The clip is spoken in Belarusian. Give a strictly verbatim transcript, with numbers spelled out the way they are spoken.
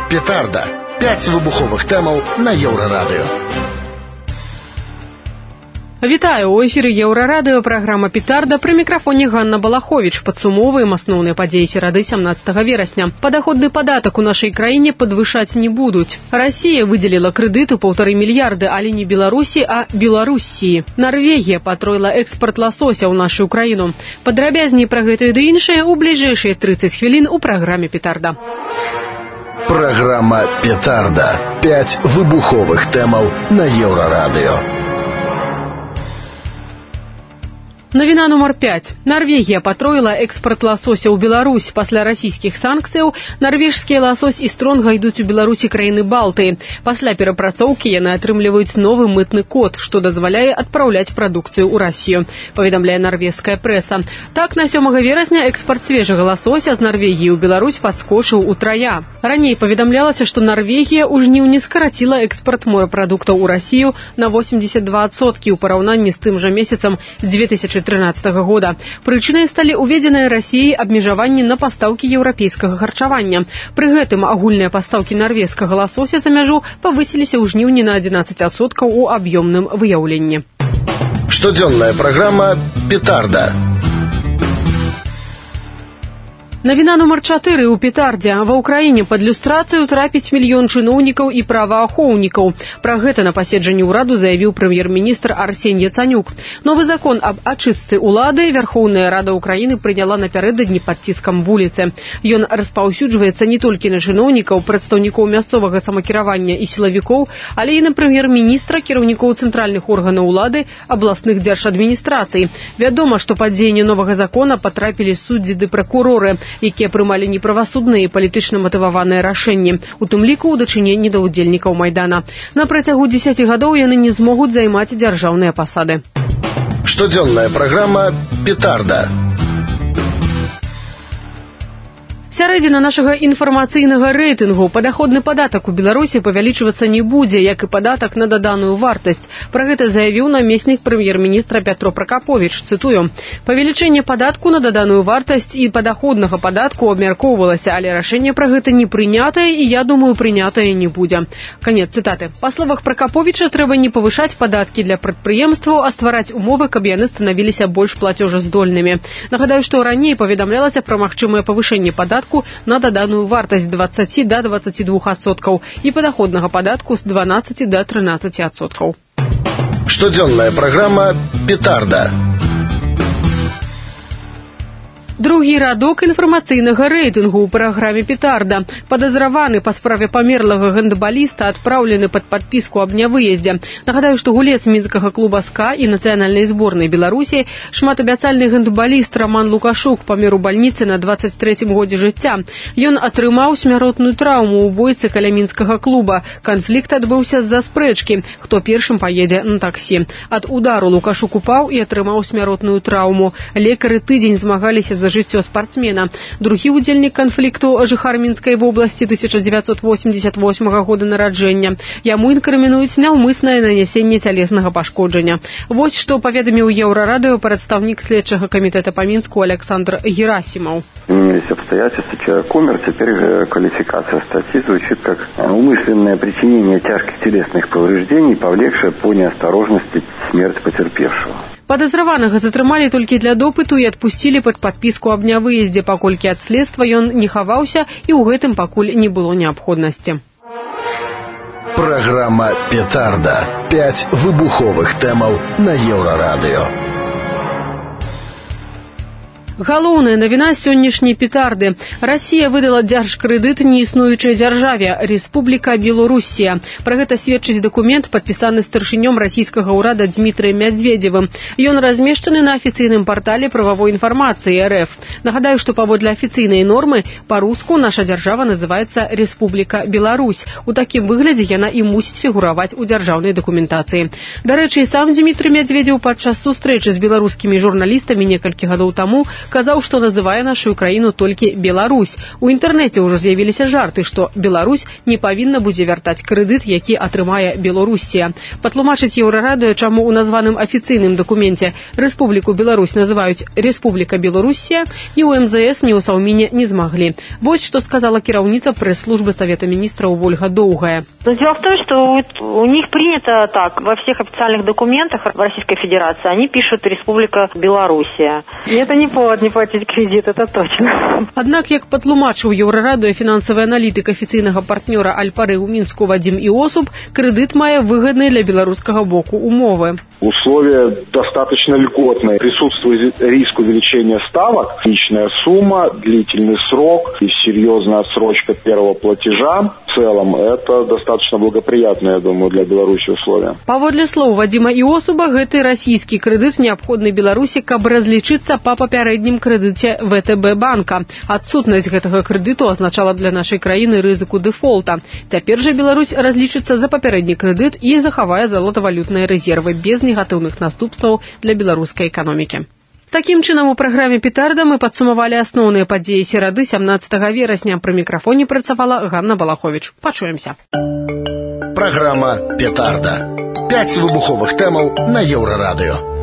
Петарда. Пять выбуховых тэмаў на Еўрарадыё. Вітаю, у эфіры Еўрарадыё, праграма «Петарда», пры мікрафоне Ганна Балаховіч. Падсумоўваем асноўныя падзеі серады сямнаццатага верасня. Падаходны падатак у нашай краіне падвышаць не будуць. Расія выдзеліла крэдыт у паўтары мільярды, але не Беларусі, а Беларуссіі. Нарвегія патроіла экспарт ласося ў нашу краіну. Падрабязней пра гэта ды іншае ў бліжэйшыя трыццаць хвілін у праграме «Петарда». Программа «Петарда». Пять выбуховых тэмаў на Еўрарадыё. Навіна нумар пять. Нарвегія патроіла экспарт ласося ў Беларусь. Пасля расійскіх санкцыяў нарвежскія ласось і стронга ідуць у Беларусі краіны Балтыі. Пасля перапрацоўкі яны атрымліваюць новы мытны код, што дазваляе адпраўляць прадукцыю ў Расію, паведамляе нарвежская прэса. Так, на сёмага верасня экспарт свежага ласося з Нарвегіі ў Беларусь падскочыў утрая. Раней паведамлялася, што Нарвегія ў жніўні скараціла экспарт морапрадуктаў у Расію на восемьдесят два адсоткі ў параўнанні з тым жа месяцам две тысячи тринадцатого года. Прычынай сталі ўведзеныя Расіяй абмежаванні на пастаўкі еўрапейскага харчавання. Пры гэтым агульныя пастаўкі нарвежскага ласося за мяжу павысіліся ў жніўні на одиннадцать адсоткаў у аб'ёмным выяўленні. Штодзённая праграма «Петарда». Навіна нумар чатыры ў Петардзе. Ва ўкраіне пад люстрацыю трапіць мільён чыноўнікаў і праваахоўнікаў. Пра гэта на паседжанні ўраду заявіў прэм'ер-міністр Арсень Яцанюк. Новы закон аб ачыстцы ўлады Верхоўная Рада ўкраіны прыняла напярэдадні пад ціскам вуліцы. Ён распаўсюджваецца не толькі на чыноўнікаў, прадстаўнікоў мясцовага самакіравання і сілавікоў, але і на прэм'ер-міністра, кіраўнікоў цэнтральных органаў улады, абласных дзяржадміністрацый. Вядома, што пад дзеянне новага закона патрапілі суддзі ды пракуроры, якія прымалі неправасудныя і палітычна матываваныя рашэнні, у тым ліку ў дачыненні да ўдзельнікаў Майдана. На працягу дзесяці гадоў яны не змогуць займаць дзяржаўныя пасады. Штодзённая праграма «Петарда». Сярэдзіна нашага інфармацыйнага рэйтынгу. Падаходны падатак у Беларусі павялічвацца не будзе, як і падатак на даданую вартасць. Пра гэта заявіў намеснік прэм'ер-міністра Пятро Пракаповіч. Цытую: «Павелічэнне падатку на даданую вартасць і падаходнага падатку абмяркоўвалася, але рашэнне пра гэта не прынятае і, я думаю, прынятае не будзе». Канец цытаты. Па словах Пракаповіча, трэба не павышаць падаткі для прадпрыемстваў, а ствараць умовы, каб яны станавіліся больш плацежаздольнымі. Нагадаю, што раней паведамлялася пра магчымае павышэнне падатку на даданую вартасць з двадцаці да двадцаці двух адсоткаў і падаходнага падатку з дванаццаці да трынаццаці адсоткаў. Штодзённая праграма «Петарда». Другі радок інфармацыйнага рэйтынгу ў праграме «Петарда». Падазраваны па справе памерлага гандбаліста адпраўлены пад падпіску аб нявыездзе. Нагадаю, што гулец мінскага клуба «СКА» і нацыянальнай зборнай Беларусі, шматабяцальны гандбаліст Роман Лукашук памёр у бальніцы на двадцать трэцім годзе жыцця. Ён атрымаў смяротную траўму ў бойцы каля мінскага клуба. Канфлікт адбыўся з-за спрэчкі, хто першым паедзе на таксі. Ад удару Лукашук упаў і атрымаў смяротную траўму. Лекары тыдзень змагаліся за жыццё спартсмена. Другі ўдзельнік канфлікту, жыхар Мінскай вобласці тысяча дзевяцьсот восемьдесят восьмага года нараджэння. Яму інкрымінуюць няўмыснае нанясенне цялеснага пашкоджання. Вось што паведаміў Еўрарадыё прадстаўнік следчага камітэта па Мінску Александр Герасимов. Изменились обстоятельства, человек умер, теперь квалификация статьи звучит как умышленное причинение тяжких телесных повреждений, повлекшее по неосторожности смерть потерпевшего. Падазраванага затрымалі толькі для допыту і адпусцілі пад падпіску аб нявыездзе, паколькі ад следства ён не хаваўся і ў гэтым пакуль не было неабходнасці. Программа «Петарда». Пять выбуховых тэмаў на Еўрарадыё. Галоўная навіна сённяшняй петарды. Расія выдала дзяржкрэдыт неіснуючай дзяржаве Рэспубліка Беларуссія. Пра гэта сведчыць дакумент, падпісаны старшынём расійскага ўрада Дмітрыем Мядзведзевым. Ён размешчаны на афіцыйным партале прававой інфармацыі эр эф. Нагадаю, што паводле афіцыйнай нормы па-руску наша дзяржава называецца Рэспубліка Беларусь. У такім выглядзе яна і мусіць фігураваць у дзяржаўнай дакументацыі. Дарэчы, сам Дмітрый Мядзведзеў падчас сустрэчы з беларускімі журналістамі некалькі гадоў таму казаў, што называе нашу краіну толькі Беларусь. У інтэрнэце ўжо з'явіліся жарты, што Беларусь не павінна будзе вяртаць крэдыт, які атрымае Беларусія. Патлумачыць Еўрарадыё, чаму ў названым афіцыйным дакуменце Рэспубліку Беларусь называюць Республика Белоруссия, ни у эм зэ эс, ни у Саўміне не змаглі. Вот что сказала кіраўніца прэс-службы Совета министров Ольга Доўгая. Дело в том, что у них принято так, во всех официальных документах Российской Федерации они пишут Республика Белоруссия. И это не повод не платить кредит, это точно. Однако, як патлумачыў Еўрарадыё фінансавы аналітык афіцыйнага партнёра Альпары ў Мінску Вадим Иосуб, кредит мае выгодные для белорусского боку умовы. Условия достаточно льготные. Присутствует риск увеличения ставок, личная сумма, длительный срок и серьезная отсрочка первого платежа. В целом это достаточно благоприятные, я думаю, для Беларуси условия. Паводле слоў Вадима Иосуба, гэты расійскі крэдыт неабходны Беларусі, каб разлічыцца па папярэднім крэдыце вэ тэ бэ банка. Адсутнасць гэтага крэдыту азначала для нашай краіны рызыку дэфолта. Цяпер жа Беларусь разлічыцца за папярэдні крэдыт і захавае залатавалютныя рэзервы без негатыўных наступстваў для беларускай эканомікі. Такім чынам, у праграме «Петарда» мы падсумавалі асноўныя падзеі серады сямнаццатага верасня. Пры мікрафоне працавала Ганна Балаховіч. Пачуемся. Праграма «Петарда». Пяць выбуховых тэмаў на Еўрарадыё.